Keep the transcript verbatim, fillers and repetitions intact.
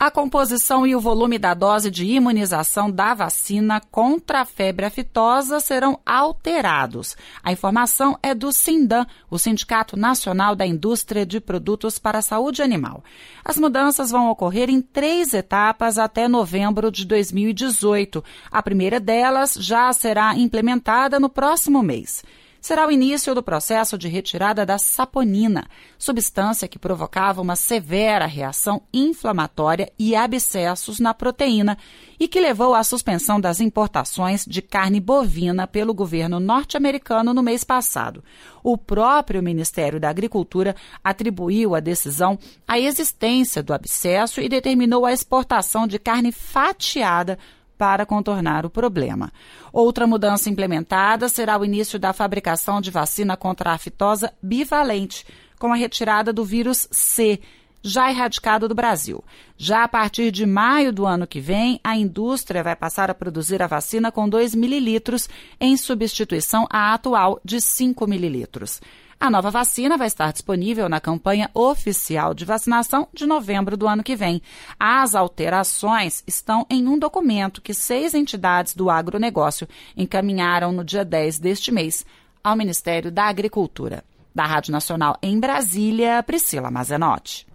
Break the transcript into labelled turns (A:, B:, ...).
A: A composição e o volume da dose de imunização da vacina contra a febre aftosa serão alterados. A informação é do Sindan, o Sindicato Nacional da Indústria de Produtos para a Saúde Animal. As mudanças vão ocorrer em três etapas até novembro de dois mil e dezoito. A primeira delas já será implementada no próximo mês. Será o início do processo de retirada da saponina, substância que provocava uma severa reação inflamatória e abscessos na proteína e que levou à suspensão das importações de carne bovina pelo governo norte-americano no mês passado. O próprio Ministério da Agricultura atribuiu a decisão à existência do abscesso e determinou a exportação de carne fatiada para contornar o problema. Outra mudança implementada será o início da fabricação de vacina contra a aftosa bivalente, com a retirada do vírus C, já erradicado do Brasil. Já a partir de maio do ano que vem, a indústria vai passar a produzir a vacina com dois mililitros, em substituição à atual de cinco mililitros. A nova vacina vai estar disponível na campanha oficial de vacinação de novembro do ano que vem. As alterações estão em um documento que seis entidades do agronegócio encaminharam no dia dez deste mês ao Ministério da Agricultura. Da Rádio Nacional em Brasília, Priscila Mazenotti.